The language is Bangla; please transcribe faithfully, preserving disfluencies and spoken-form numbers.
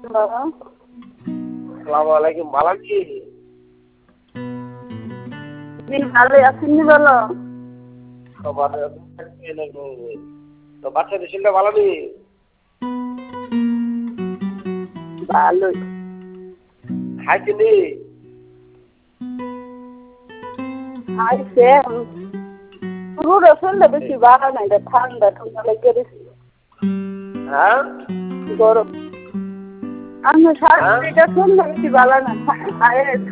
আসসালামু আলাইকুম, ভালো আছি। ভালো আছেন বলো। তো বাচ্চাদের শরীরটা ভালো নেই? ভালোই। খাইছে নি? খাইছে পুরো শরীরটা বেশি ভালো নাই, ঠান্ডা ঠান্ডা লেগে গেছে। হ্যাঁ গরম। আমার হ্যাঁ শরীরটা বেশি ভালো না।